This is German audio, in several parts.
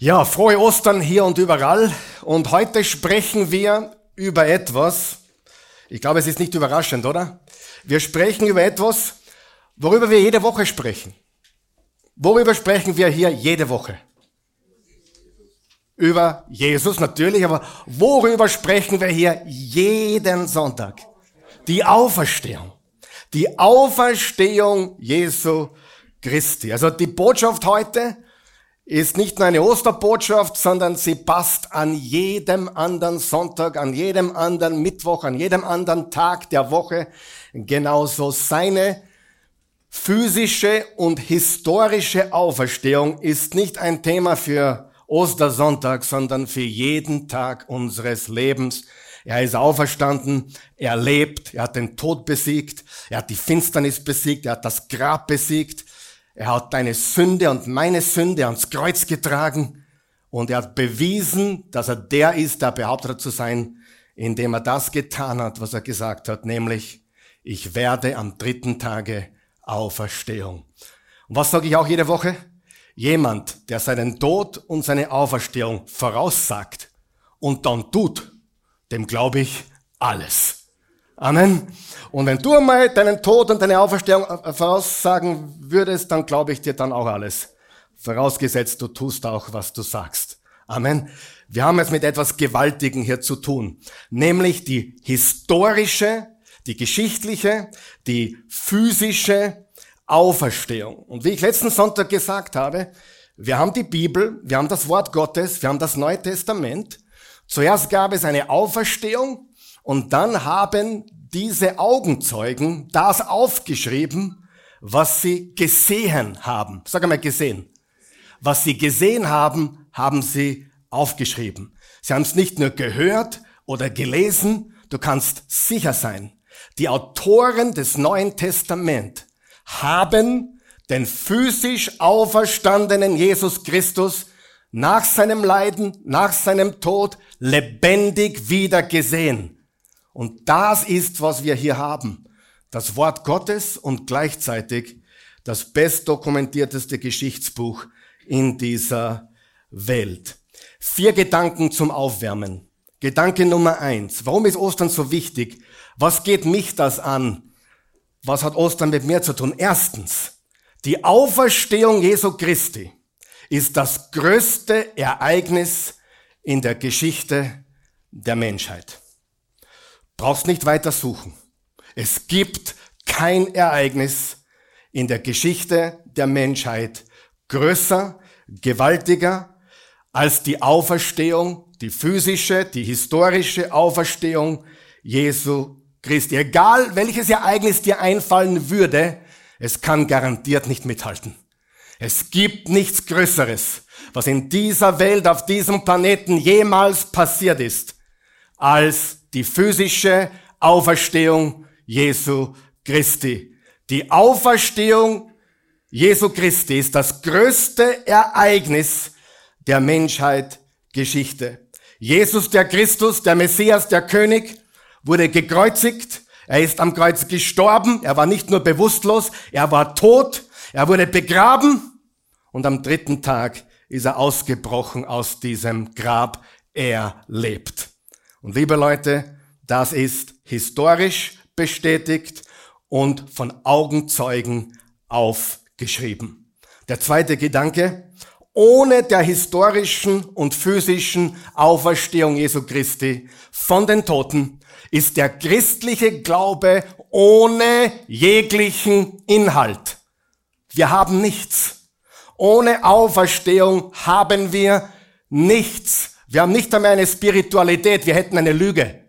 Ja, frohe Ostern hier und überall. Und heute sprechen wir über etwas, ich glaube, es ist nicht überraschend, oder? Wir sprechen über etwas, worüber wir jede Woche sprechen. Worüber sprechen wir hier jede Woche? Über Jesus natürlich, aber worüber sprechen wir hier jeden Sonntag? Die Auferstehung. Die Auferstehung Jesu Christi. Also die Botschaft heute ist nicht nur eine Osterbotschaft, sondern sie passt an jedem anderen Sonntag, an jedem anderen Mittwoch, an jedem anderen Tag der Woche. Genauso seine physische und historische Auferstehung ist nicht ein Thema für Ostersonntag, sondern für jeden Tag unseres Lebens. Er ist auferstanden, er lebt, er hat den Tod besiegt, er hat die Finsternis besiegt, er hat das Grab besiegt. Er hat deine Sünde und meine Sünde ans Kreuz getragen und er hat bewiesen, dass er der ist, der behauptet hat zu sein, indem er das getan hat, was er gesagt hat, nämlich, ich werde am 3. Tage Auferstehung. Und was sage ich auch jede Woche? Jemand, der seinen Tod und seine Auferstehung voraussagt und dann tut, dem glaube ich alles. Amen. Und wenn du einmal deinen Tod und deine Auferstehung voraussagen würdest, dann glaube ich dir dann auch alles. Vorausgesetzt, du tust auch, was du sagst. Amen. Wir haben es mit etwas Gewaltigem hier zu tun. Nämlich die historische, die geschichtliche, die physische Auferstehung. Und wie ich letzten Sonntag gesagt habe, wir haben die Bibel, wir haben das Wort Gottes, wir haben das Neue Testament. Zuerst gab es eine Auferstehung. Und dann haben diese Augenzeugen das aufgeschrieben, was sie gesehen haben. Sag einmal gesehen. Was sie gesehen haben, haben sie aufgeschrieben. Sie haben es nicht nur gehört oder gelesen, du kannst sicher sein. Die Autoren des Neuen Testaments haben den physisch auferstandenen Jesus Christus nach seinem Leiden, nach seinem Tod lebendig wieder gesehen. Und das ist, was wir hier haben. Das Wort Gottes und gleichzeitig das bestdokumentierteste Geschichtsbuch in dieser Welt. 4 Gedanken zum Aufwärmen. Gedanke Nummer 1. Warum ist Ostern so wichtig? Was geht mich das an? Was hat Ostern mit mir zu tun? Erstens, die Auferstehung Jesu Christi ist das größte Ereignis in der Geschichte der Menschheit. Brauchst nicht weiter suchen. Es gibt kein Ereignis in der Geschichte der Menschheit größer, gewaltiger als die Auferstehung, die physische, die historische Auferstehung Jesu Christi. Egal welches Ereignis dir einfallen würde, es kann garantiert nicht mithalten. Es gibt nichts Größeres, was in dieser Welt, auf diesem Planeten jemals passiert ist, als die physische Auferstehung Jesu Christi. Die Auferstehung Jesu Christi ist das größte Ereignis der Menschheitsgeschichte. Jesus, der Christus, der Messias, der König, wurde gekreuzigt. Er ist am Kreuz gestorben. Er war nicht nur bewusstlos, er war tot. Er wurde begraben und am 3. Tag ist er ausgebrochen aus diesem Grab. Er lebt. Und liebe Leute, das ist historisch bestätigt und von Augenzeugen aufgeschrieben. Der zweite Gedanke, ohne der historischen und physischen Auferstehung Jesu Christi von den Toten ist der christliche Glaube ohne jeglichen Inhalt. Wir haben nichts. Ohne Auferstehung haben wir nichts. Wir haben nicht einmal eine Spiritualität, wir hätten eine Lüge.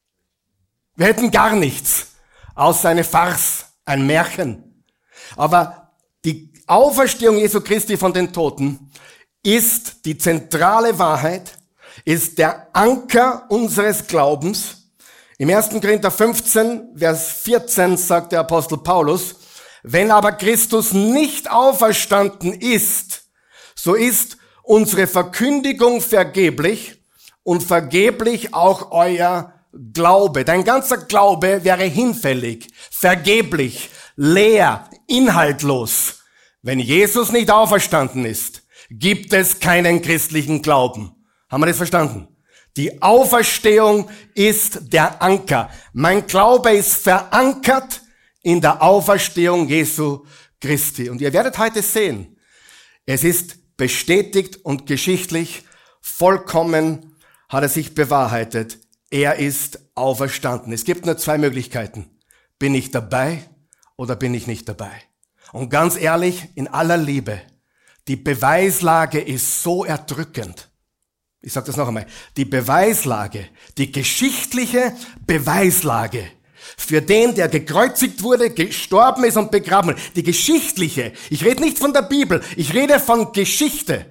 Wir hätten gar nichts, außer eine Farce, ein Märchen. Aber die Auferstehung Jesu Christi von den Toten ist die zentrale Wahrheit, ist der Anker unseres Glaubens. Im 1. Korinther 15, Vers 14 sagt der Apostel Paulus, wenn aber Christus nicht auferstanden ist, so ist unsere Verkündigung vergeblich und vergeblich auch euer Glaube. Dein ganzer Glaube wäre hinfällig, vergeblich, leer, inhaltlos, wenn Jesus nicht auferstanden ist. gibt es keinen christlichen Glauben. Haben wir das verstanden? Die Auferstehung ist der Anker. Mein Glaube ist verankert in der Auferstehung Jesu Christi. Und ihr werdet heute sehen, es ist bestätigt und geschichtlich vollkommen hat er sich bewahrheitet. Er ist auferstanden. Es gibt nur zwei Möglichkeiten. Bin ich dabei oder bin ich nicht dabei? Und ganz ehrlich, in aller Liebe, die Beweislage ist so erdrückend. Ich sage das noch einmal. Die Beweislage, die geschichtliche Beweislage für den, der gekreuzigt wurde, gestorben ist und begraben wurde. Die geschichtliche, ich rede nicht von der Bibel, ich rede von Geschichte.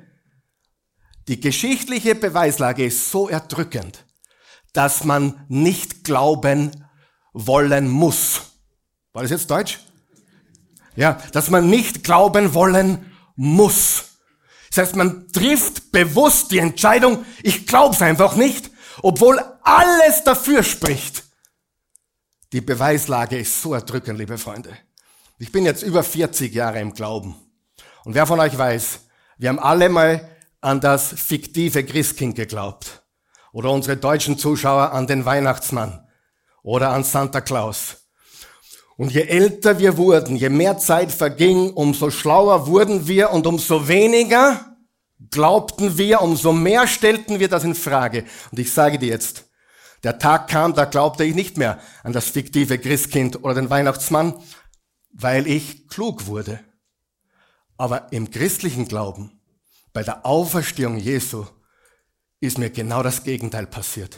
Die geschichtliche Beweislage ist so erdrückend, dass man nicht glauben wollen muss. War das jetzt Deutsch? Ja, dass man nicht glauben wollen muss. Das heißt, man trifft bewusst die Entscheidung, ich glaube es einfach nicht, obwohl alles dafür spricht. Die Beweislage ist so erdrückend, liebe Freunde. Ich bin jetzt über 40 Jahre im Glauben. Und wer von euch weiß, wir haben alle mal an das fiktive Christkind geglaubt. Oder unsere deutschen Zuschauer an den Weihnachtsmann. Oder an Santa Claus. Und je älter wir wurden, je mehr Zeit verging, umso schlauer wurden wir und umso weniger glaubten wir, umso mehr stellten wir das in Frage. Und ich sage dir jetzt, der Tag kam, da glaubte ich nicht mehr an das fiktive Christkind oder den Weihnachtsmann, weil ich klug wurde. Aber im christlichen Glauben, bei der Auferstehung Jesu, ist mir genau das Gegenteil passiert.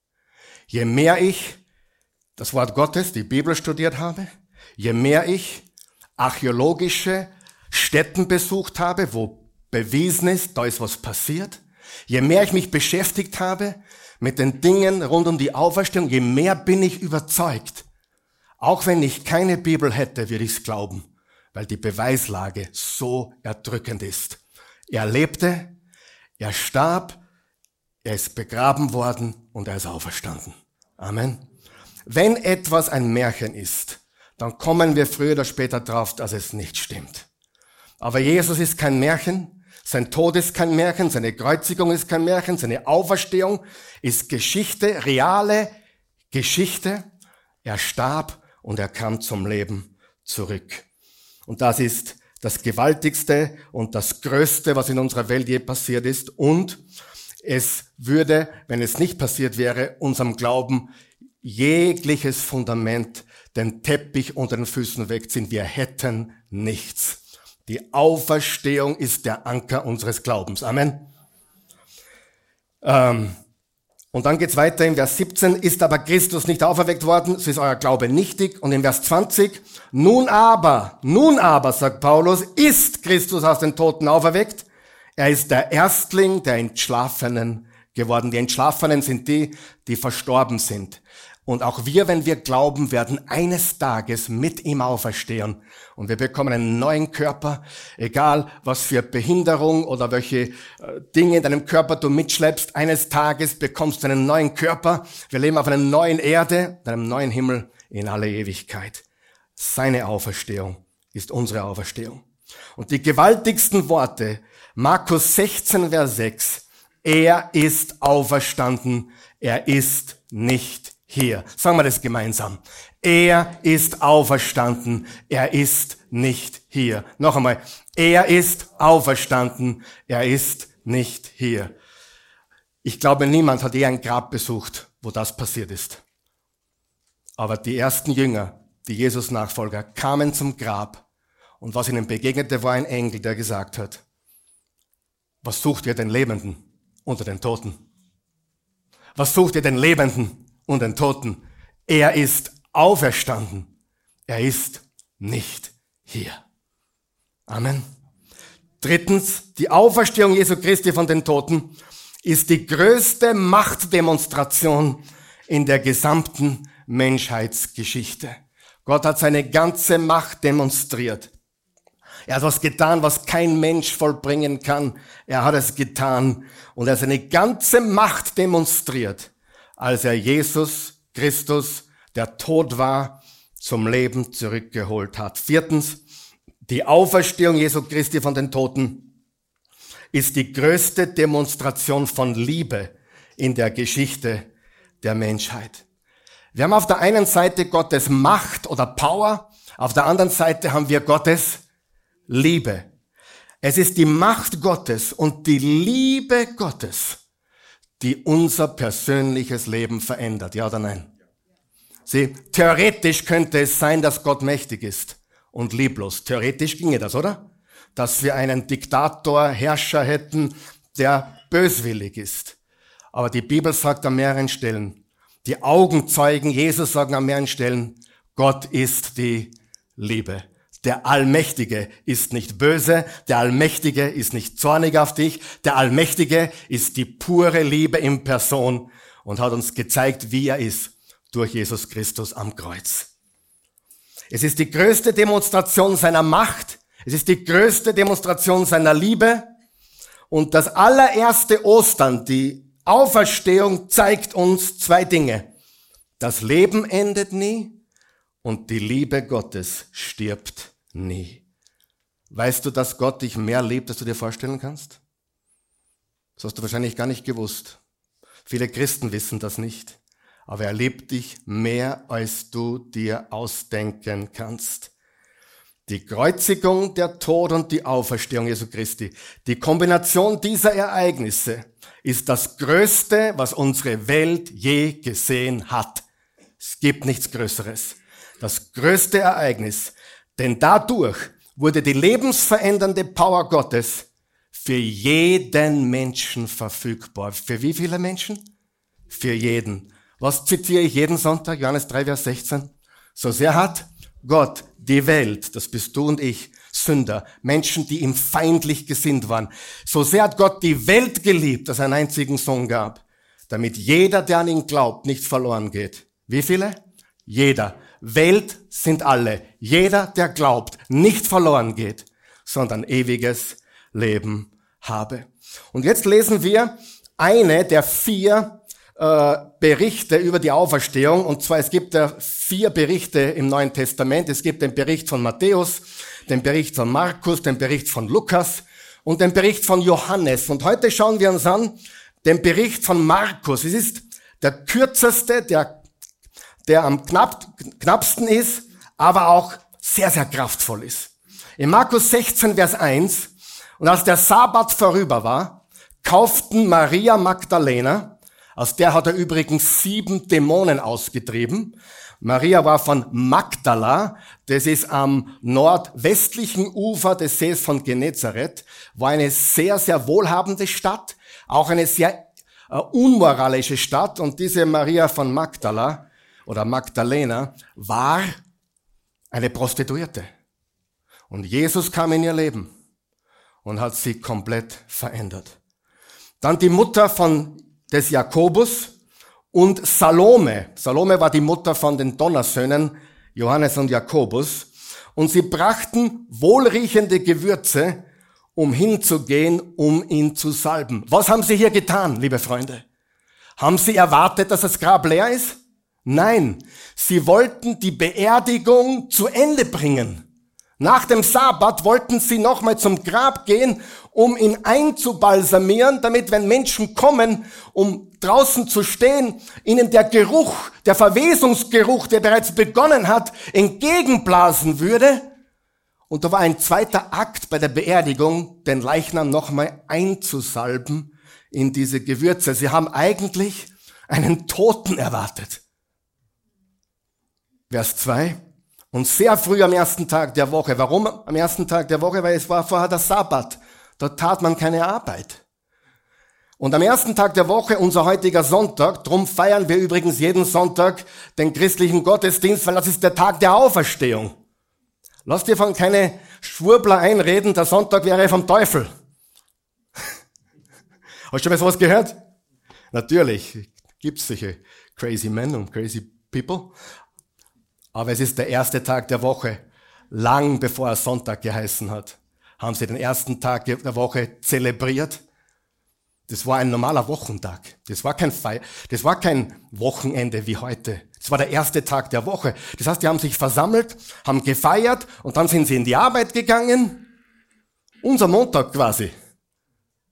Je mehr ich das Wort Gottes, die Bibel studiert habe, je mehr ich archäologische Stätten besucht habe, wo bewiesen ist, da ist was passiert, je mehr ich mich beschäftigt habe mit den Dingen rund um die Auferstehung, je mehr bin ich überzeugt. Auch wenn ich keine Bibel hätte, würde ich es glauben, weil die Beweislage so erdrückend ist. Er lebte, er starb, er ist begraben worden und er ist auferstanden. Amen. Wenn etwas ein Märchen ist, dann kommen wir früher oder später drauf, dass es nicht stimmt. Aber Jesus ist kein Märchen, sein Tod ist kein Märchen, seine Kreuzigung ist kein Märchen, seine Auferstehung ist Geschichte, reale Geschichte. Er starb und er kam zum Leben zurück. Und das ist das Gewaltigste und das Größte, was in unserer Welt je passiert ist. Und es würde, wenn es nicht passiert wäre, unserem Glauben jegliches Fundament, den Teppich unter den Füßen wegziehen. Wir hätten nichts. Die Auferstehung ist der Anker unseres Glaubens. Amen. Und dann geht's weiter in Vers 17. Ist aber Christus nicht auferweckt worden, so ist euer Glaube nichtig. Und in Vers 20. Nun aber, sagt Paulus, ist Christus aus den Toten auferweckt. Er ist der Erstling der Entschlafenen geworden. Die Entschlafenen sind die, die verstorben sind. Und auch wir, wenn wir glauben, werden eines Tages mit ihm auferstehen. Und wir bekommen einen neuen Körper, egal was für Behinderung oder welche Dinge in deinem Körper du mitschleppst. Eines Tages bekommst du einen neuen Körper. Wir leben auf einer neuen Erde, einem neuen Himmel in alle Ewigkeit. Seine Auferstehung ist unsere Auferstehung. Und die gewaltigsten Worte, Markus 16, Vers 6. Er ist auferstanden, er ist nicht hier. Sagen wir das gemeinsam. Er ist auferstanden, er ist nicht hier. Noch einmal. Er ist auferstanden, er ist nicht hier. Ich glaube, niemand hat je ein Grab besucht, wo das passiert ist. Aber die ersten Jünger, die Jesus-Nachfolger, kamen zum Grab und was ihnen begegnete, war ein Engel, der gesagt hat, was sucht ihr den Lebenden unter den Toten? Was sucht ihr den Lebenden und den Toten? Er ist auferstanden. Er ist nicht hier. Amen. Drittens, die Auferstehung Jesu Christi von den Toten ist die größte Machtdemonstration in der gesamten Menschheitsgeschichte. Gott hat seine ganze Macht demonstriert. Er hat was getan, was kein Mensch vollbringen kann. Er hat es getan und er hat seine ganze Macht demonstriert, als er Jesus Christus, der tot war, zum Leben zurückgeholt hat. Viertens, die Auferstehung Jesu Christi von den Toten ist die größte Demonstration von Liebe in der Geschichte der Menschheit. Wir haben auf der einen Seite Gottes Macht oder Power, auf der anderen Seite haben wir Gottes Liebe. Es ist die Macht Gottes und die Liebe Gottes, die unser persönliches Leben verändert. Ja oder nein? Sieh, theoretisch könnte es sein, dass Gott mächtig ist und lieblos. Theoretisch ginge das, oder? Dass wir einen Diktator, Herrscher hätten, der böswillig ist. Aber die Bibel sagt an mehreren Stellen, die Augenzeugen Jesus sagen an mehreren Stellen, Gott ist die Liebe. Der Allmächtige ist nicht böse, der Allmächtige ist nicht zornig auf dich, der Allmächtige ist die pure Liebe in Person und hat uns gezeigt, wie er ist, durch Jesus Christus am Kreuz. Es ist die größte Demonstration seiner Macht, es ist die größte Demonstration seiner Liebe und das allererste Ostern, die Auferstehung, zeigt uns zwei Dinge. Das Leben endet nie und die Liebe Gottes stirbt nie. Weißt du, dass Gott dich mehr liebt, als du dir vorstellen kannst? Das hast du wahrscheinlich gar nicht gewusst. Viele Christen wissen das nicht. Aber er liebt dich mehr, als du dir ausdenken kannst. Die Kreuzigung, der Tod und die Auferstehung Jesu Christi, die Kombination dieser Ereignisse ist das Größte, was unsere Welt je gesehen hat. Es gibt nichts Größeres. Das größte Ereignis, denn dadurch wurde die lebensverändernde Power Gottes für jeden Menschen verfügbar. Für wie viele Menschen? Für jeden. Was zitiere ich jeden Sonntag? Johannes 3, Vers 16. So sehr hat Gott die Welt, das bist du und ich, Sünder, Menschen, die ihm feindlich gesinnt waren. So sehr hat Gott die Welt geliebt, dass er einen einzigen Sohn gab, damit jeder, der an ihn glaubt, nicht verloren geht. Wie viele? Jeder. Welt sind alle. Jeder, der glaubt, nicht verloren geht, sondern ewiges Leben habe. Und jetzt lesen wir eine der 4 Berichte über die Auferstehung. Und zwar, es gibt 4 Berichte im Neuen Testament. Es gibt den Bericht von Matthäus, den Bericht von Markus, den Bericht von Lukas und den Bericht von Johannes. Und heute schauen wir uns an den Bericht von Markus. Es ist der kürzeste, der am knappsten ist, aber auch sehr, sehr kraftvoll ist. In Markus 16, Vers 1, und als der Sabbat vorüber war, kauften Maria Magdalena, aus der hat er übrigens 7 Dämonen ausgetrieben. Maria war von Magdala, das ist am nordwestlichen Ufer des Sees von Genezareth, war eine sehr, sehr wohlhabende Stadt, auch eine sehr unmoralische Stadt. Und diese Maria von Magdala oder Magdalena war eine Prostituierte. Und Jesus kam in ihr Leben und hat sie komplett verändert. Dann die Mutter des Jakobus und Salome. Salome war die Mutter von den Donnersöhnen Johannes und Jakobus. Und sie brachten wohlriechende Gewürze, um hinzugehen, um ihn zu salben. Was haben sie hier getan, liebe Freunde? Haben sie erwartet, dass das Grab leer ist? Nein, sie wollten die Beerdigung zu Ende bringen. Nach dem Sabbat wollten sie nochmal zum Grab gehen, um ihn einzubalsamieren, damit, wenn Menschen kommen, um draußen zu stehen, ihnen der Geruch, der Verwesungsgeruch, der bereits begonnen hat, entgegenblasen würde. Und da war ein zweiter Akt bei der Beerdigung, den Leichnam nochmal einzusalben in diese Gewürze. Sie haben eigentlich einen Toten erwartet. Vers 2. Und sehr früh am ersten Tag der Woche. Warum am ersten Tag der Woche? Weil es war vorher der Sabbat. Dort tat man keine Arbeit. Und am ersten Tag der Woche, unser heutiger Sonntag, drum feiern wir übrigens jeden Sonntag den christlichen Gottesdienst, weil das ist der Tag der Auferstehung. Lass dir von keine Schwurbler einreden, der Sonntag wäre vom Teufel. Hast du schon mal sowas gehört? Natürlich gibt's solche crazy men und crazy people. Aber es ist der erste Tag der Woche, lang bevor er Sonntag geheißen hat, haben sie den ersten Tag der Woche zelebriert. Das war ein normaler Wochentag. Das war kein Wochenende wie heute. Das war der erste Tag der Woche. Das heißt, die haben sich versammelt, haben gefeiert und dann sind sie in die Arbeit gegangen. Unser Montag quasi.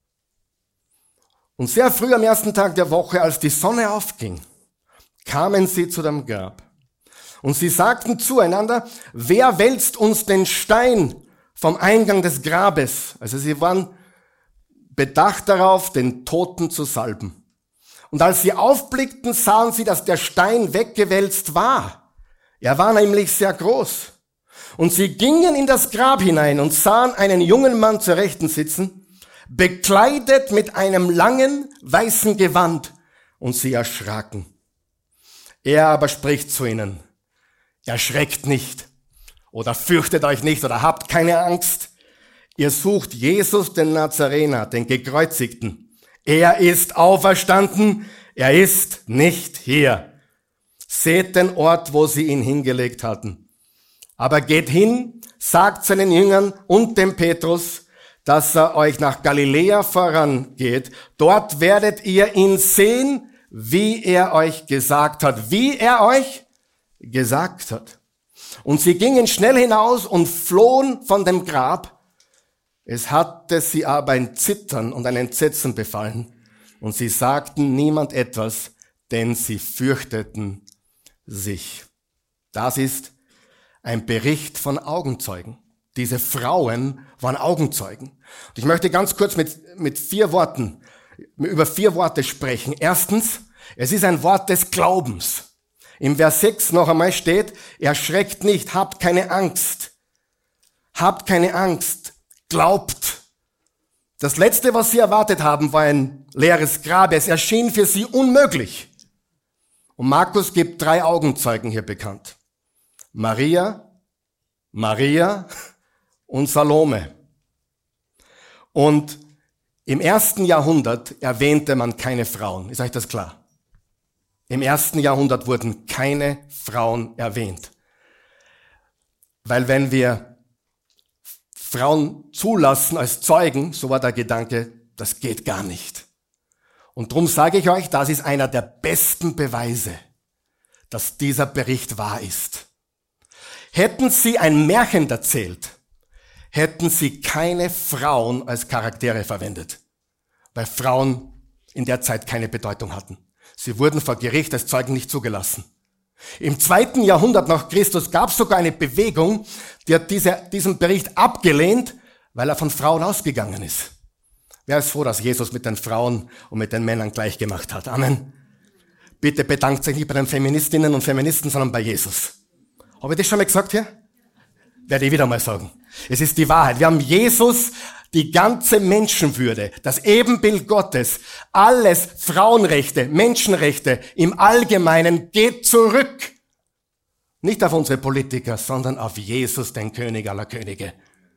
Und sehr früh am ersten Tag der Woche, als die Sonne aufging, kamen sie zu dem Grab. Und sie sagten zueinander, wer wälzt uns den Stein vom Eingang des Grabes? Also sie waren bedacht darauf, den Toten zu salben. Und als sie aufblickten, sahen sie, dass der Stein weggewälzt war. Er war nämlich sehr groß. Und sie gingen in das Grab hinein und sahen einen jungen Mann zur Rechten sitzen, bekleidet mit einem langen, weißen Gewand. Und sie erschraken. Er aber spricht zu ihnen, erschreckt nicht oder fürchtet euch nicht oder habt keine Angst. Ihr sucht Jesus, den Nazarener, den Gekreuzigten. Er ist auferstanden, er ist nicht hier. Seht den Ort, wo sie ihn hingelegt hatten. Aber geht hin, sagt seinen Jüngern und dem Petrus, dass er euch nach Galiläa vorangeht. Dort werdet ihr ihn sehen, wie er euch gesagt hat. Wie er euch gesagt hat. Und sie gingen schnell hinaus und flohen von dem Grab. Es hatte sie aber ein Zittern und ein Entsetzen befallen. Und sie sagten niemand etwas, denn sie fürchteten sich. Das ist ein Bericht von Augenzeugen. Diese Frauen waren Augenzeugen. Und ich möchte ganz kurz mit 4 Worten, über 4 Worte sprechen. Erstens, es ist ein Wort des Glaubens. Im Vers 6 noch einmal steht, erschreckt nicht, habt keine Angst. Habt keine Angst, glaubt. Das Letzte, was sie erwartet haben, war ein leeres Grab. Es erschien für sie unmöglich. Und Markus gibt 3 Augenzeugen hier bekannt. Maria und Salome. Und im 1. Jahrhundert erwähnte man keine Frauen. Ist euch das klar? Im 1. Jahrhundert wurden keine Frauen erwähnt. Weil wenn wir Frauen zulassen als Zeugen, so war der Gedanke, das geht gar nicht. Und darum sage ich euch, das ist einer der besten Beweise, dass dieser Bericht wahr ist. Hätten sie ein Märchen erzählt, hätten sie keine Frauen als Charaktere verwendet, weil Frauen in der Zeit keine Bedeutung hatten. Sie wurden vor Gericht als Zeugen nicht zugelassen. Im 2. Jahrhundert nach Christus gab es sogar eine Bewegung, die hat diesen Bericht abgelehnt, weil er von Frauen ausgegangen ist. Wer ist froh, dass Jesus mit den Frauen und mit den Männern gleich gemacht hat? Amen. Bitte bedankt euch nicht bei den Feministinnen und Feministen, sondern bei Jesus. Habe ich das schon mal gesagt hier? Werde ich wieder mal sagen. Es ist die Wahrheit. Wir haben Jesus, die ganze Menschenwürde, das Ebenbild Gottes, alles, Frauenrechte, Menschenrechte im Allgemeinen geht zurück. Nicht auf unsere Politiker, sondern auf Jesus, den König aller Könige.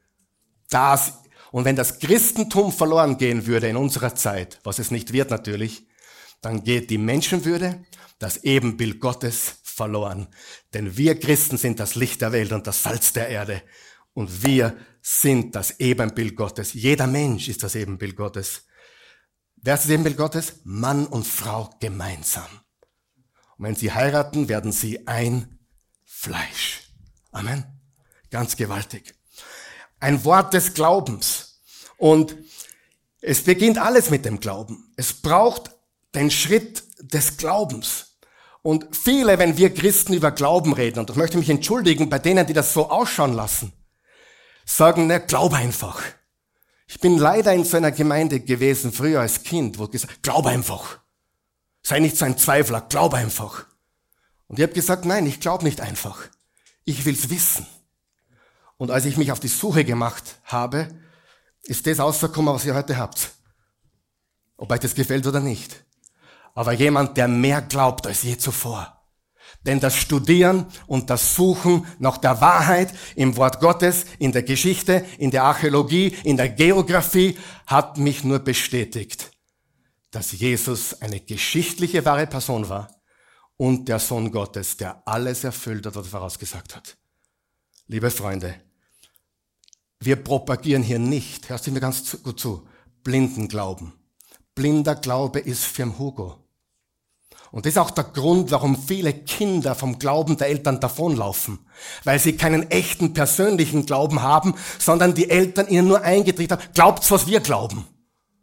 Und wenn das Christentum verloren gehen würde in unserer Zeit, was es nicht wird natürlich, dann geht die Menschenwürde, das Ebenbild Gottes verloren. Denn wir Christen sind das Licht der Welt und das Salz der Erde. Und wir sind das Ebenbild Gottes. Jeder Mensch ist das Ebenbild Gottes. Wer ist das Ebenbild Gottes? Mann und Frau gemeinsam. Und wenn sie heiraten, werden sie ein Fleisch. Amen. Ganz gewaltig. Ein Wort des Glaubens. Und es beginnt alles mit dem Glauben. Es braucht den Schritt des Glaubens. Und viele, wenn wir Christen über Glauben reden, und ich möchte mich entschuldigen bei denen, die das so ausschauen lassen, sagen, ne, glaub einfach. Ich bin leider in so einer Gemeinde gewesen, früher als Kind, wo gesagt, glaub einfach. Sei nicht so ein Zweifler, glaub einfach. Und ich habe gesagt, nein, ich glaube nicht einfach. Ich will's wissen. Und als ich mich auf die Suche gemacht habe, ist das rausgekommen, was ihr heute habt. Ob euch das gefällt oder nicht. Aber jemand, der mehr glaubt als je zuvor. Denn das Studieren und das Suchen nach der Wahrheit im Wort Gottes, in der Geschichte, in der Archäologie, in der Geografie hat mich nur bestätigt, dass Jesus eine geschichtliche wahre Person war und der Sohn Gottes, der alles erfüllt hat, was er vorausgesagt hat. Liebe Freunde, wir propagieren hier nicht, hörst du mir ganz gut zu, blinden Glauben. Blinder Glaube ist für Hugo. Und das ist auch der Grund, warum viele Kinder vom Glauben der Eltern davonlaufen. Weil sie keinen echten persönlichen Glauben haben, sondern die Eltern ihnen nur eingetrichtert haben, glaubt's, was wir glauben.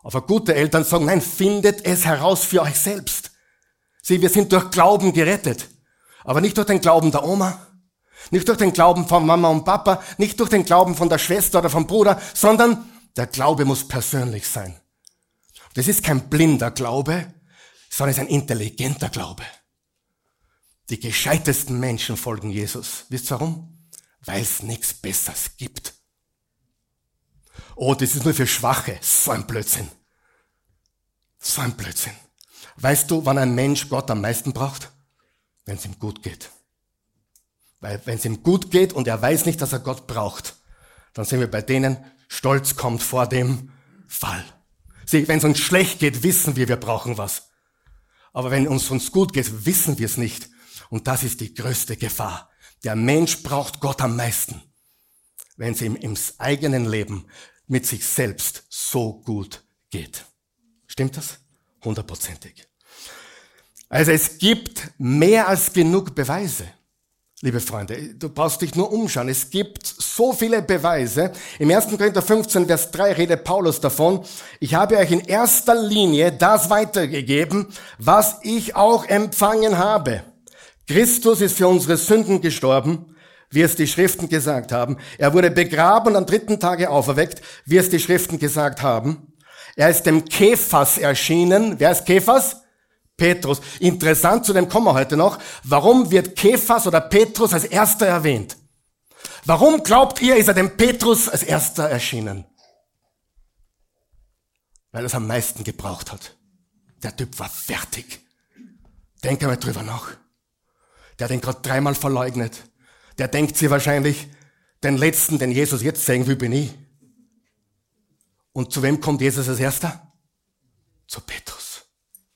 Aber gute Eltern sagen, nein, findet es heraus für euch selbst. Sieh, wir sind durch Glauben gerettet. Aber nicht durch den Glauben der Oma, nicht durch den Glauben von Mama und Papa, nicht durch den Glauben von der Schwester oder vom Bruder, sondern der Glaube muss persönlich sein. Das ist kein blinder Glaube, sondern es ist ein intelligenter Glaube. Die gescheitesten Menschen folgen Jesus. Wisst ihr warum? Weil es nichts Besseres gibt. Oh, das ist nur für Schwache. So ein Blödsinn. So ein Blödsinn. Weißt du, wann ein Mensch Gott am meisten braucht? Wenn es ihm gut geht. Weil wenn es ihm gut geht und er weiß nicht, dass er Gott braucht, dann sind wir bei denen, Stolz kommt vor dem Fall. Sieh, wenn es uns schlecht geht, wissen wir brauchen was. Aber wenn es uns gut geht, wissen wir es nicht. Und das ist die größte Gefahr. Der Mensch braucht Gott am meisten, wenn es ihm im eigenen Leben mit sich selbst so gut geht. Stimmt das? 100%ig. Also es gibt mehr als genug Beweise, liebe Freunde. Du brauchst dich nur umschauen. Es gibt so viele Beweise. Im 1. Korinther 15, Vers 3 redet Paulus davon: Ich habe euch in erster Linie das weitergegeben, was ich auch empfangen habe. Christus ist für unsere Sünden gestorben, wie es die Schriften gesagt haben. Er wurde begraben und am 3. Tage auferweckt, wie es die Schriften gesagt haben. Er ist dem Kephas erschienen. Wer ist Kephas? Petrus. Interessant, zu dem kommen wir heute noch. Warum wird Kephas oder Petrus als erster erwähnt? Warum glaubt ihr, ist er dem Petrus als erster erschienen? Weil er es am meisten gebraucht hat. Der Typ war fertig. Denk einmal drüber nach. Der hat ihn gerade 3-mal verleugnet. Der denkt sich wahrscheinlich, den Letzten, den Jesus jetzt sehen will, bin ich. Und zu wem kommt Jesus als Erster? Zu Petrus.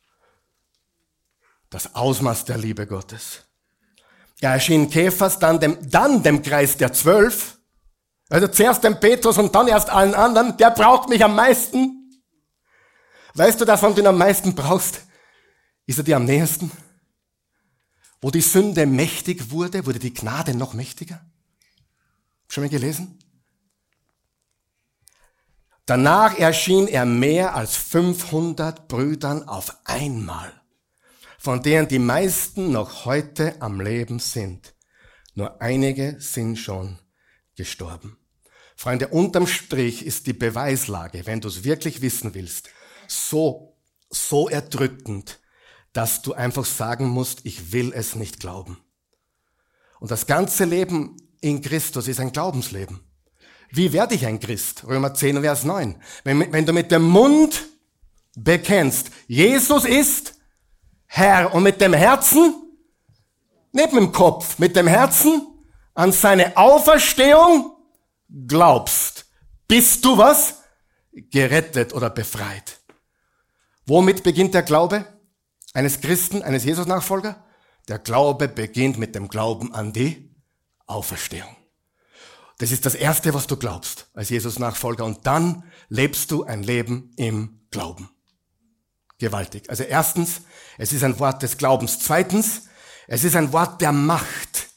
Das Ausmaß der Liebe Gottes. Er erschien Kephas, dann dem Kreis der 12. Also zuerst dem Petrus und dann erst allen anderen. Der braucht mich am meisten. Weißt du, davon du ihn am meisten brauchst? Ist er dir am nächsten? Wo die Sünde mächtig wurde, wurde die Gnade noch mächtiger. Schon mal gelesen? Danach erschien er mehr als 500 Brüdern auf einmal, von denen die meisten noch heute am Leben sind. Nur einige sind schon gestorben. Freunde, unterm Strich ist die Beweislage, wenn du es wirklich wissen willst, so erdrückend, dass du einfach sagen musst, ich will es nicht glauben. Und das ganze Leben in Christus ist ein Glaubensleben. Wie werde ich ein Christ? Römer 10, Vers 9. Wenn du mit dem Mund bekennst, Jesus ist Herr, und mit dem Herzen, nicht mit dem Kopf, mit dem Herzen an seine Auferstehung glaubst, bist du was? Gerettet oder befreit. Womit beginnt der Glaube eines Christen, eines Jesus-Nachfolger? Der Glaube beginnt mit dem Glauben an die Auferstehung. Das ist das Erste, was du glaubst als Jesus-Nachfolger. Und dann lebst du ein Leben im Glauben. Gewaltig. Also erstens, es ist ein Wort des Glaubens. Zweitens, es ist ein Wort der Macht.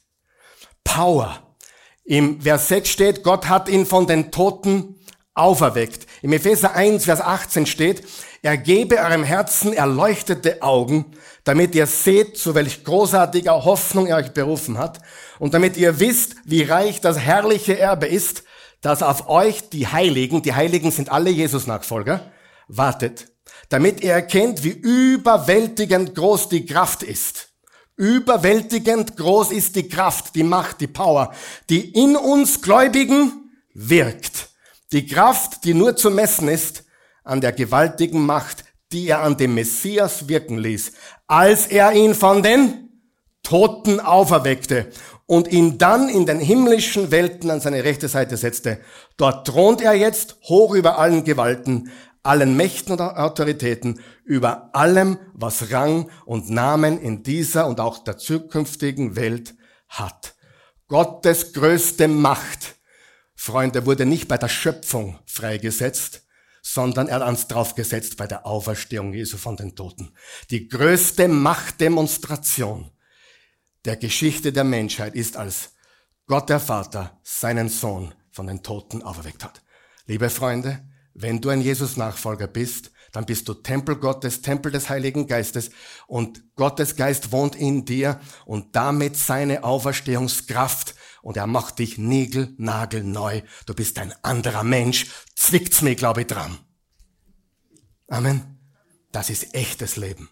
Power. Im Vers 6 steht, Gott hat ihn von den Toten auferweckt. Im Epheser 1, Vers 18 steht, er gebe eurem Herzen erleuchtete Augen, damit ihr seht, zu welch großartiger Hoffnung er euch berufen hat, und damit ihr wisst, wie reich das herrliche Erbe ist, das auf euch die Heiligen sind alle Jesus-Nachfolger, wartet, damit ihr erkennt, wie überwältigend groß die Kraft ist. Überwältigend groß ist die Kraft, die Macht, die Power, die in uns Gläubigen wirkt. Die Kraft, die nur zu messen ist an der gewaltigen Macht, die er an dem Messias wirken ließ, als er ihn von den Toten auferweckte und ihn dann in den himmlischen Welten an seine rechte Seite setzte. Dort thront er jetzt hoch über allen Gewalten, allen Mächten und Autoritäten, über allem, was Rang und Namen in dieser und auch der zukünftigen Welt hat. Gottes größte Macht, Freunde, wurde nicht bei der Schöpfung freigesetzt, sondern er hat uns draufgesetzt bei der Auferstehung Jesu von den Toten. Die größte Machtdemonstration der Geschichte der Menschheit ist, als Gott der Vater seinen Sohn von den Toten auferweckt hat. Liebe Freunde, Wenn du ein Jesus-Nachfolger bist, dann bist du Tempel Gottes, Tempel des Heiligen Geistes und Gottes Geist wohnt in dir und damit seine Auferstehungskraft und er macht dich niegelnagelneu. Du bist ein anderer Mensch. Zwickt's mir, glaube ich, dran. Amen. Das ist echtes Leben.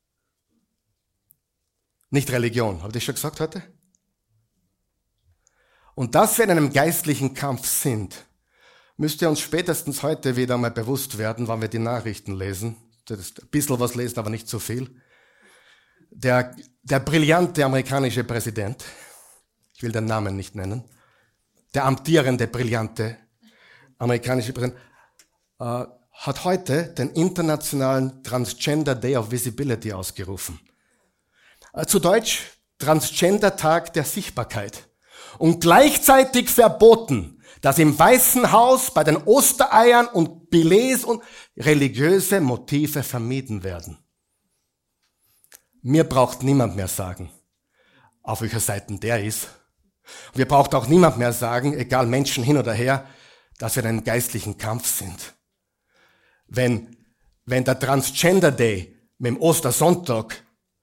Nicht Religion. Habe ich das schon gesagt heute? Und dass wir in einem geistlichen Kampf sind, müsste uns spätestens heute wieder mal bewusst werden, wenn wir die Nachrichten lesen. Das ist ein bisschen was lesen, aber nicht so viel. Der brillante amerikanische Präsident, ich will den Namen nicht nennen, der amtierende, brillante amerikanische Präsident, hat heute den internationalen Transgender Day of Visibility ausgerufen. Zu Deutsch Transgender-Tag der Sichtbarkeit. Und gleichzeitig verboten, dass im Weißen Haus bei den Ostereiern und Billets und religiöse Motive vermieden werden. Mir braucht niemand mehr sagen, auf welcher Seite der ist. Wir braucht auch niemand mehr sagen, egal Menschen hin oder her, dass wir in einem geistlichen Kampf sind. Wenn der Transgender Day mit dem Ostersonntag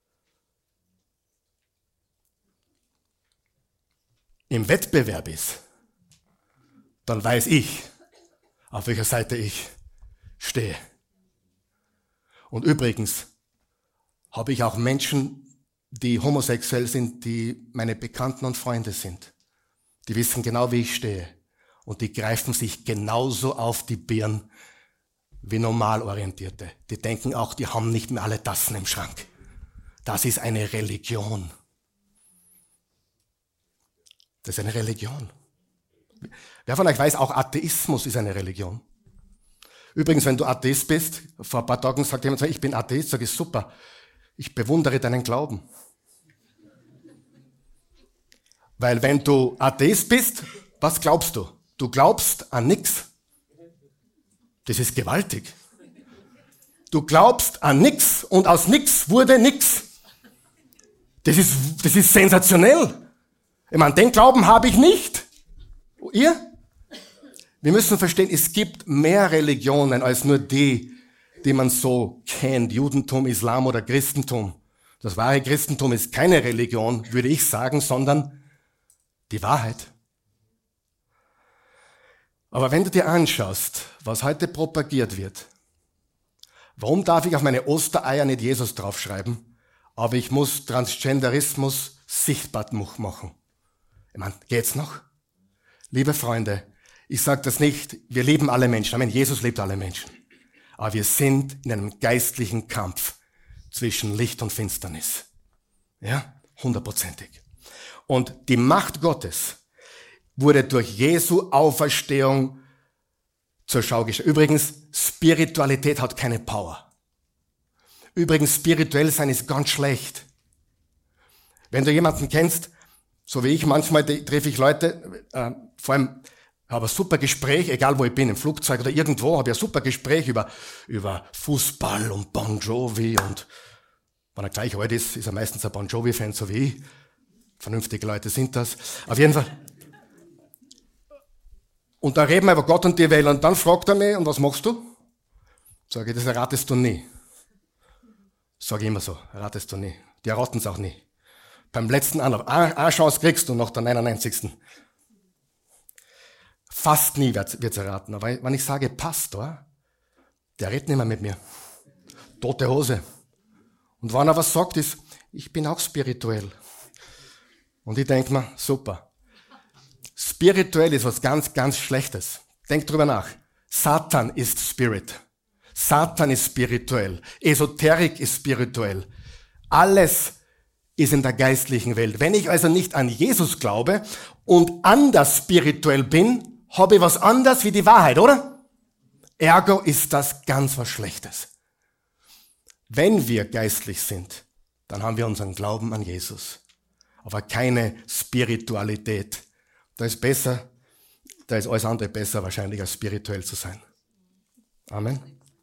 im Wettbewerb ist, dann weiß ich, auf welcher Seite ich stehe. Und übrigens habe ich auch Menschen, die homosexuell sind, die meine Bekannten und Freunde sind. Die wissen genau, wie ich stehe. Und die greifen sich genauso auf die Birn wie Normalorientierte. Die denken auch, die haben nicht mehr alle Tassen im Schrank. Das ist eine Religion. Das ist eine Religion. Wer von euch weiß, auch Atheismus ist eine Religion. Übrigens, wenn du Atheist bist, vor ein paar Tagen sagt jemand, ich bin Atheist, sage ich, super, ich bewundere deinen Glauben. Weil wenn du Atheist bist, was glaubst du? Du glaubst an nichts. Das ist gewaltig. Du glaubst an nichts und aus nichts wurde nichts. Das ist sensationell. Ich meine, den Glauben habe ich nicht. Ihr? Wir müssen verstehen, es gibt mehr Religionen als nur die man so kennt. Judentum, Islam oder Christentum. Das wahre Christentum ist keine Religion, würde ich sagen, sondern die Wahrheit. Aber wenn du dir anschaust, was heute propagiert wird, warum darf ich auf meine Ostereier nicht Jesus draufschreiben, aber ich muss Transgenderismus sichtbar machen? Ich meine, geht's noch? Liebe Freunde, ich sage das nicht, wir lieben alle Menschen. Amen, Jesus liebt alle Menschen. Aber wir sind in einem geistlichen Kampf zwischen Licht und Finsternis. Ja, 100%. Und die Macht Gottes wurde durch Jesu Auferstehung zur Schau gestellt. Übrigens, Spiritualität hat keine Power. Übrigens, spirituell sein ist ganz schlecht. Wenn du jemanden kennst, so wie ich, manchmal treffe ich Leute, vor allem habe ein super Gespräch, egal wo ich bin, im Flugzeug oder irgendwo, habe ich ein super Gespräch über Fußball und Bon Jovi und wenn er gleich alt ist, ist er meistens ein Bon Jovi-Fan, so wie ich. Vernünftige Leute sind das. Auf jeden Fall. Und da reden wir über Gott und die Welt und dann fragt er mich, und was machst du? Sage ich, das erratest du nie. Sage ich immer so, erratest du nie. Die erraten es auch nie. Beim letzten Anlauf, eine Chance kriegst du nach der 99. Fast nie wird's erraten. Aber wenn ich sage Pastor, der redet nicht mehr mit mir. Tote Hose. Und wenn er was sagt, ist, ich bin auch spirituell. Und ich denke mir, super. Spirituell ist was ganz, ganz Schlechtes. Denk drüber nach. Satan ist Spirit. Satan ist spirituell. Esoterik ist spirituell. Alles ist in der geistlichen Welt. Wenn ich also nicht an Jesus glaube und anders spirituell bin, habe ich was anderes wie die Wahrheit, oder? Ergo ist das ganz was Schlechtes. Wenn wir geistlich sind, dann haben wir unseren Glauben an Jesus. Aber keine Spiritualität. Da ist alles andere besser wahrscheinlich, als spirituell zu sein. Amen.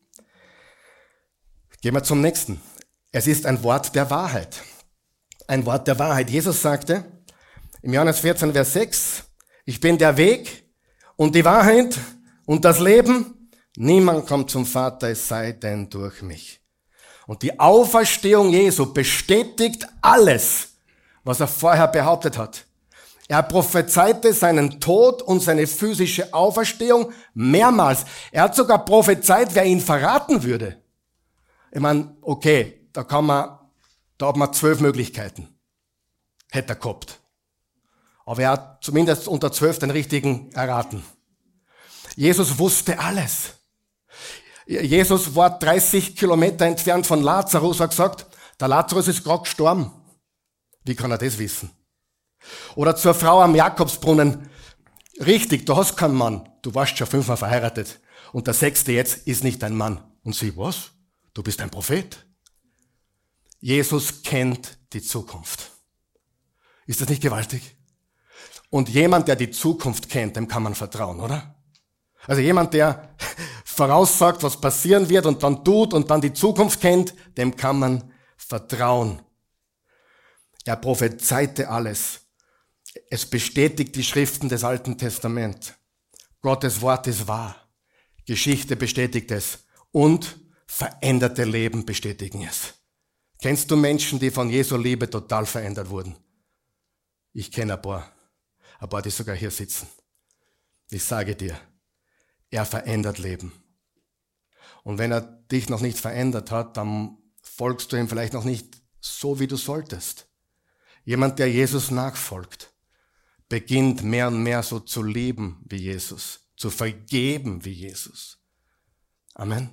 Gehen wir zum nächsten. Es ist ein Wort der Wahrheit. Ein Wort der Wahrheit. Jesus sagte im Johannes 14, Vers 6, ich bin der Weg und die Wahrheit und das Leben. Niemand kommt zum Vater, es sei denn durch mich. Und die Auferstehung Jesu bestätigt alles, was er vorher behauptet hat. Er prophezeite seinen Tod und seine physische Auferstehung mehrmals. Er hat sogar prophezeit, wer ihn verraten würde. Ich meine, okay, da hat man 12 Möglichkeiten. Hätte er gehabt. Aber er hat zumindest unter 12 den richtigen erraten. Jesus wusste alles. Jesus war 30 Kilometer entfernt von Lazarus, hat gesagt, der Lazarus ist gerade gestorben. Wie kann er das wissen? Oder zur Frau am Jakobsbrunnen, richtig, du hast keinen Mann, du warst schon 5-mal verheiratet und der 6. jetzt ist nicht dein Mann. Und sie, was? Du bist ein Prophet? Jesus kennt die Zukunft. Ist das nicht gewaltig? Und jemand, der die Zukunft kennt, dem kann man vertrauen, oder? Also jemand, der voraussagt, was passieren wird und dann tut und dann die Zukunft kennt, dem kann man vertrauen. Er prophezeite alles. Es bestätigt die Schriften des Alten Testaments. Gottes Wort ist wahr. Geschichte bestätigt es. Und veränderte Leben bestätigen es. Kennst du Menschen, die von Jesu Liebe total verändert wurden? Ich kenne ein paar, die sogar hier sitzen. Ich sage dir, er verändert Leben. Und wenn er dich noch nicht verändert hat, dann folgst du ihm vielleicht noch nicht so, wie du solltest. Jemand, der Jesus nachfolgt, beginnt mehr und mehr so zu lieben wie Jesus, zu vergeben wie Jesus. Amen.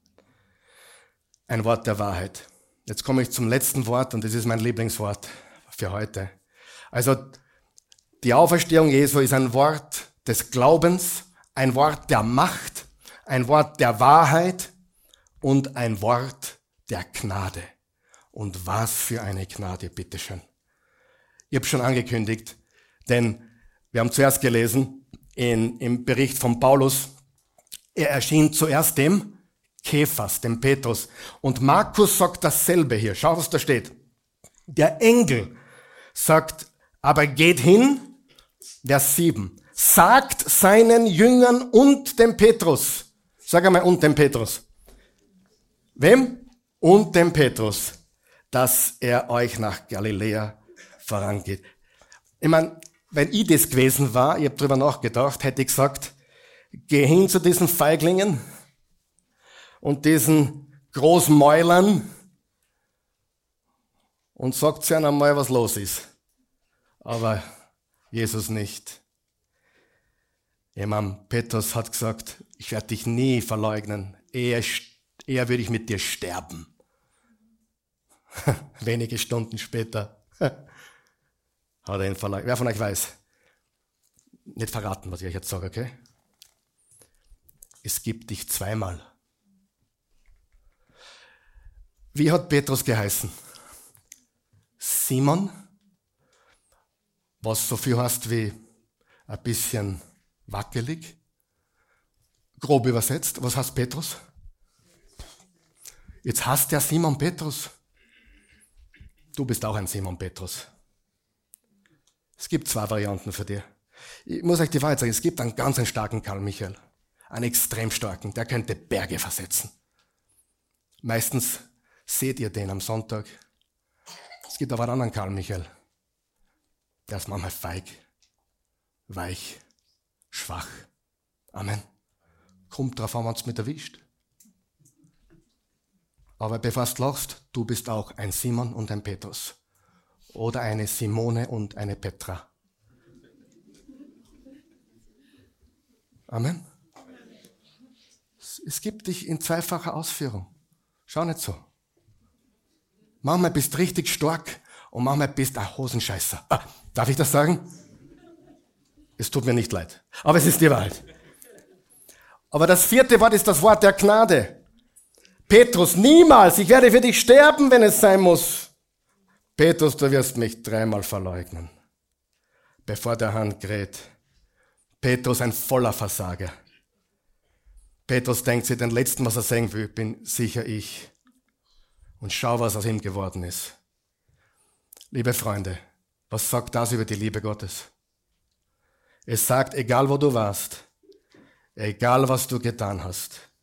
Ein Wort der Wahrheit. Jetzt komme ich zum letzten Wort und das ist mein Lieblingswort für heute. Also die Auferstehung Jesu ist ein Wort des Glaubens, ein Wort der Macht, ein Wort der Wahrheit und ein Wort der Gnade. Und was für eine Gnade, bitteschön. Ich habe schon angekündigt, denn wir haben zuerst gelesen im Bericht von Paulus, er erschien zuerst dem Kephas, dem Petrus. Und Markus sagt dasselbe hier. Schau, was da steht. Der Engel sagt, aber geht hin, Vers 7, sagt seinen Jüngern und dem Petrus. Sag einmal, und dem Petrus. Wem? Und dem Petrus, dass er euch nach Galiläa vorangeht. Ich meine, wenn ich das gewesen war, ich habe drüber nachgedacht, hätte ich gesagt, geh hin zu diesen Feiglingen und diesen Großmäulern und sagt ihnen einmal, was los ist. Aber Jesus nicht. Ich meine, Petrus hat gesagt, ich werde dich nie verleugnen, eher würde ich mit dir sterben. Wenige Stunden später hat er ihn verleugnet. Wer von euch weiß? Nicht verraten, was ich euch jetzt sage, okay? Es gibt dich zweimal. Wie hat Petrus geheißen? Simon, was so viel heißt wie ein bisschen wackelig. Grob übersetzt, was heißt Petrus? Jetzt heißt der Simon Petrus. Du bist auch ein Simon Petrus. Es gibt 2 Varianten für dich. Ich muss euch die Wahrheit sagen, es gibt einen ganz starken Karl Michael. Einen extrem starken, der könnte Berge versetzen. Meistens seht ihr den am Sonntag. Es gibt aber einen anderen Karl Michael. Der ist manchmal feig, weich, schwach. Amen. Kommt drauf an, wenn es mit erwischt. Aber bevor du lachst, du bist auch ein Simon und ein Petrus. Oder eine Simone und eine Petra. Amen. Es gibt dich in zweifacher Ausführung. Schau nicht so. Manchmal bist du richtig stark und manchmal bist du ein Hosenscheißer. Darf ich das sagen? Es tut mir nicht leid. Aber es ist die Wahrheit. Aber das 4. Wort ist das Wort der Gnade. Petrus, niemals, ich werde für dich sterben, wenn es sein muss. Petrus, du wirst mich 3-mal verleugnen, bevor der Hahn kräht. Petrus, ein voller Versager. Petrus denkt sich, den letzten, was er sagen will, bin sicher ich. Und schau, was aus ihm geworden ist. Liebe Freunde, was sagt das über die Liebe Gottes? Es sagt, egal wo du warst, egal was du getan hast,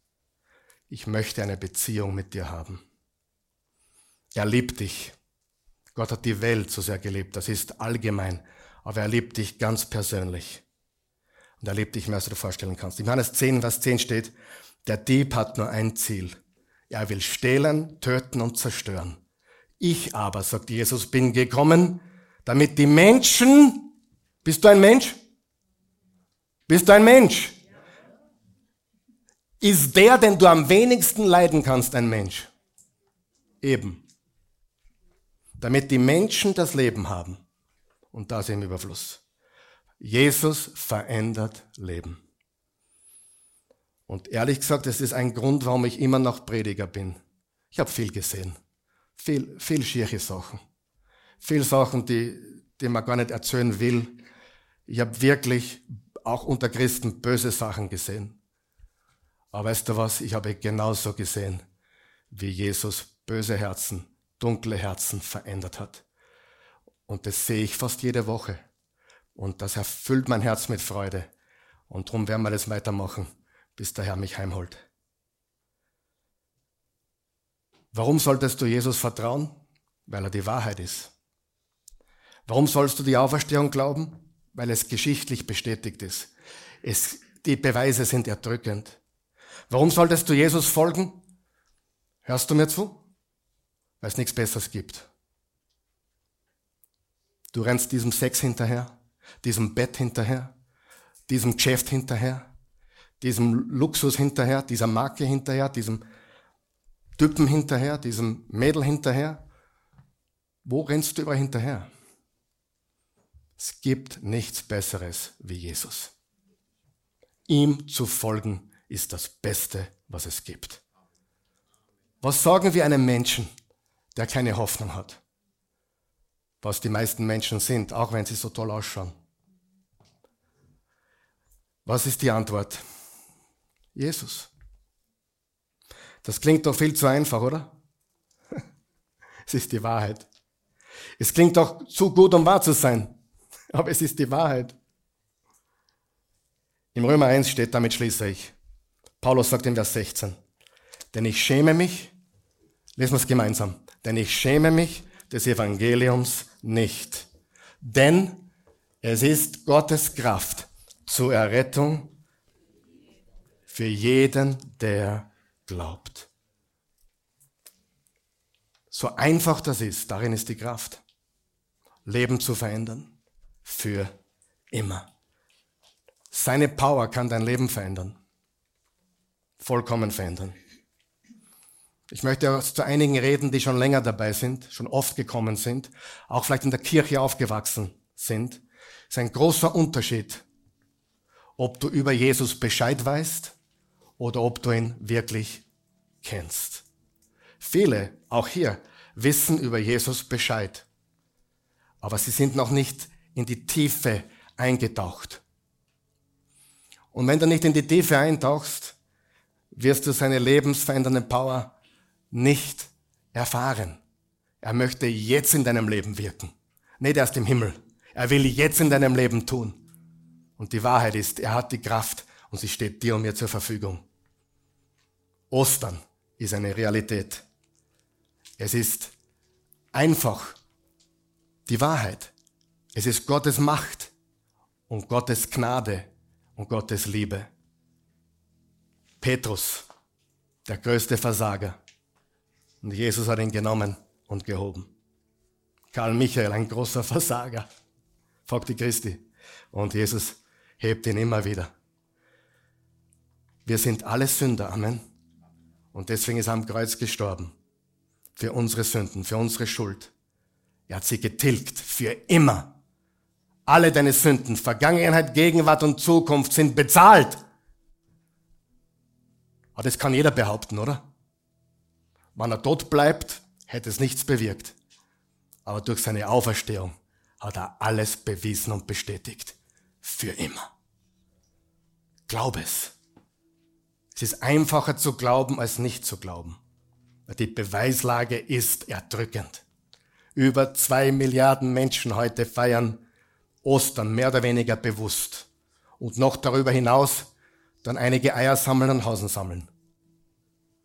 ich möchte eine Beziehung mit dir haben. Er liebt dich. Gott hat die Welt so sehr geliebt, das ist allgemein, aber er liebt dich ganz persönlich. Und er liebt dich mehr, als du dir vorstellen kannst. In Johannes 10, Vers 10 steht, der Dieb hat nur ein Ziel. Er will stehlen, töten und zerstören. Ich aber, sagt Jesus, bin gekommen, damit die Menschen, bist du ein Mensch? Bist du ein Mensch? Ist der, den du am wenigsten leiden kannst, ein Mensch? Eben. Damit die Menschen das Leben haben. Und das im Überfluss. Jesus verändert Leben. Und ehrlich gesagt, das ist ein Grund, warum ich immer noch Prediger bin. Ich habe viel gesehen. Viel schiere Sachen. Viel Sachen, die man gar nicht erzählen will. Ich habe wirklich auch unter Christen böse Sachen gesehen. Aber weißt du was? Ich habe genauso gesehen, wie Jesus böse Herzen, dunkle Herzen verändert hat. Und das sehe ich fast jede Woche. Und das erfüllt mein Herz mit Freude. Und darum werden wir das weitermachen, bis der Herr mich heimholt. Warum solltest du Jesus vertrauen? Weil er die Wahrheit ist. Warum sollst du die Auferstehung glauben? Weil es geschichtlich bestätigt ist. Die Beweise sind erdrückend. Warum solltest du Jesus folgen? Hörst du mir zu? Weil es nichts Besseres gibt. Du rennst diesem Sex hinterher, diesem Bett hinterher, diesem Geschäft hinterher, diesem Luxus hinterher, dieser Marke hinterher, diesem Typen hinterher, diesem Mädel hinterher. Wo rennst du überall hinterher? Es gibt nichts Besseres wie Jesus. Ihm zu folgen ist das Beste, was es gibt. Was sagen wir einem Menschen, der keine Hoffnung hat? Was die meisten Menschen sind, auch wenn sie so toll ausschauen. Was ist die Antwort? Jesus. Das klingt doch viel zu einfach, oder? Es ist die Wahrheit. Es klingt doch zu gut, um wahr zu sein, aber es ist die Wahrheit. Im Römer 1 steht, damit schließe ich. Paulus sagt in Vers 16, denn ich schäme mich, lesen wir es gemeinsam, denn ich schäme mich des Evangeliums nicht. Denn es ist Gottes Kraft zur Errettung für jeden, der glaubt. So einfach das ist, darin ist die Kraft. Leben zu verändern. Für immer. Seine Power kann dein Leben verändern. Vollkommen verändern. Ich möchte zu einigen reden, die schon länger dabei sind, schon oft gekommen sind, auch vielleicht in der Kirche aufgewachsen sind. Es ist ein großer Unterschied, ob du über Jesus Bescheid weißt oder ob du ihn wirklich kennst. Viele, auch hier, wissen über Jesus Bescheid, aber sie sind noch nicht in die Tiefe eingetaucht. Und wenn du nicht in die Tiefe eintauchst, wirst du seine lebensverändernde Power nicht erfahren. Er möchte jetzt in deinem Leben wirken, nicht erst im Himmel. Er will jetzt in deinem Leben tun. Und die Wahrheit ist, er hat die Kraft und sie steht dir und mir zur Verfügung. Ostern ist eine Realität. Es ist einfach die Wahrheit. Es ist Gottes Macht und Gottes Gnade und Gottes Liebe. Petrus, der größte Versager. Und Jesus hat ihn genommen und gehoben. Karl Michael, ein großer Versager, fragt die Christi. Und Jesus hebt ihn immer wieder. Wir sind alle Sünder, Amen. Und deswegen ist er am Kreuz gestorben. Für unsere Sünden, für unsere Schuld. Er hat sie getilgt, für immer. Alle deine Sünden, Vergangenheit, Gegenwart und Zukunft sind bezahlt. Aber das kann jeder behaupten, oder? Wenn er tot bleibt, hätte es nichts bewirkt. Aber durch seine Auferstehung hat er alles bewiesen und bestätigt. Für immer. Glaub es. Es ist einfacher zu glauben, als nicht zu glauben. Die Beweislage ist erdrückend. Über 2 Milliarden Menschen heute feiern Ostern mehr oder weniger bewusst. Und noch darüber hinaus dann einige Eier sammeln und Hausen sammeln.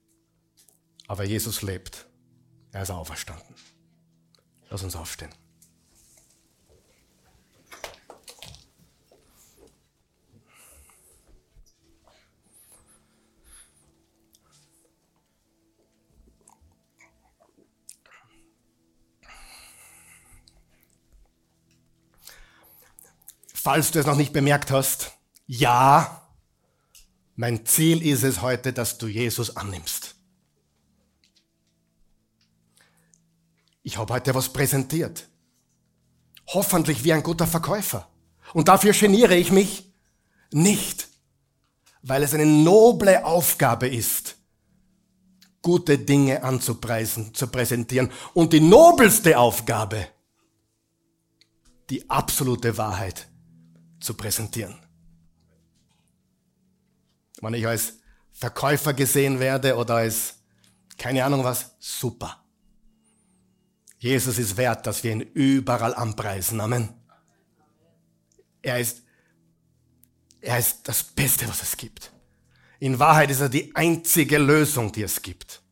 Aber Jesus lebt. Er ist auferstanden. Lass uns aufstehen. Falls du es noch nicht bemerkt hast, ja, mein Ziel ist es heute, dass du Jesus annimmst. Ich habe heute was präsentiert. Hoffentlich wie ein guter Verkäufer. Und dafür geniere ich mich nicht, weil es eine noble Aufgabe ist, gute Dinge anzupreisen, zu präsentieren. Und die nobelste Aufgabe, die absolute Wahrheit zu präsentieren. Wenn ich als Verkäufer gesehen werde oder als keine Ahnung was, super. Jesus ist wert, dass wir ihn überall anpreisen. Amen. Er ist das Beste, was es gibt. In Wahrheit ist er die einzige Lösung, die es gibt.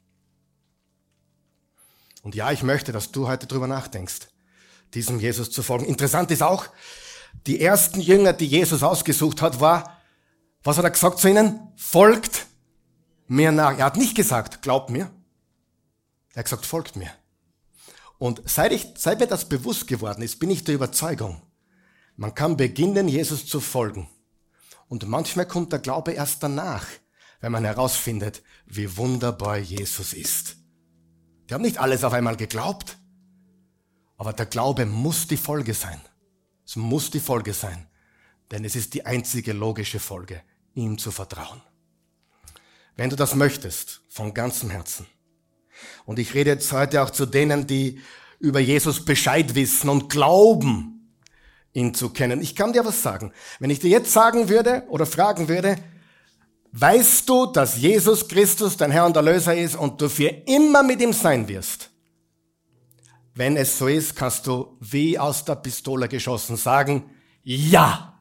Und ja, ich möchte, dass du heute drüber nachdenkst, diesem Jesus zu folgen. Interessant ist auch, die ersten Jünger, die Jesus ausgesucht hat, was hat er gesagt zu ihnen? Folgt mir nach. Er hat nicht gesagt, glaubt mir. Er hat gesagt, folgt mir. Und seit mir das bewusst geworden ist, bin ich der Überzeugung, man kann beginnen, Jesus zu folgen. Und manchmal kommt der Glaube erst danach, wenn man herausfindet, wie wunderbar Jesus ist. Die haben nicht alles auf einmal geglaubt, aber der Glaube muss die Folge sein. Es muss die Folge sein, denn es ist die einzige logische Folge, ihm zu vertrauen. Wenn du das möchtest, von ganzem Herzen, und ich rede jetzt heute auch zu denen, die über Jesus Bescheid wissen und glauben, ihn zu kennen. Ich kann dir was sagen. Wenn ich dir jetzt sagen würde oder fragen würde, weißt du, dass Jesus Christus dein Herr und Erlöser ist und du für immer mit ihm sein wirst? Wenn es so ist, kannst du wie aus der Pistole geschossen sagen, ja.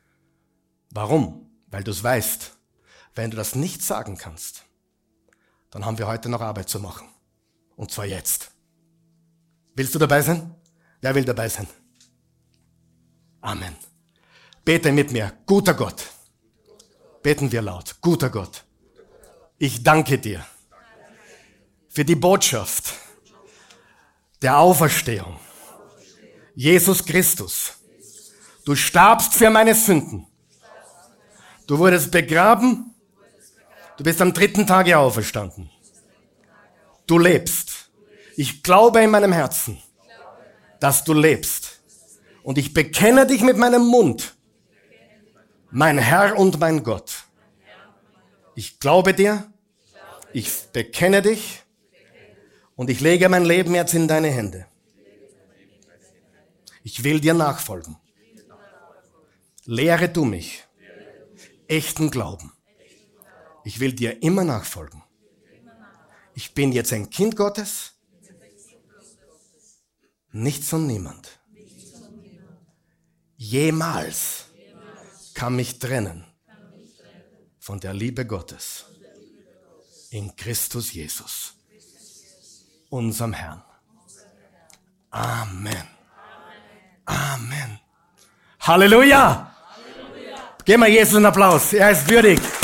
Warum? Weil du es weißt. Wenn du das nicht sagen kannst, dann haben wir heute noch Arbeit zu machen. Und zwar jetzt. Willst du dabei sein? Wer will dabei sein? Amen. Bete mit mir. Guter Gott. Beten wir laut. Guter Gott. Ich danke dir für die Botschaft der Auferstehung. Jesus Christus. Du starbst für meine Sünden. Du wurdest begraben. Du bist am 3. Tage auferstanden. Du lebst. Ich glaube in meinem Herzen, dass du lebst. Und ich bekenne dich mit meinem Mund, mein Herr und mein Gott. Ich glaube dir, ich bekenne dich und ich lege mein Leben jetzt in deine Hände. Ich will dir nachfolgen. Lehre du mich echten Glauben. Ich will dir immer nachfolgen. Ich bin jetzt ein Kind Gottes, nichts und niemand. Jemals kann mich trennen von der Liebe Gottes in Christus Jesus, unserem Herrn. Amen. Amen. Halleluja! Geben wir Jesus einen Applaus. Er ist würdig.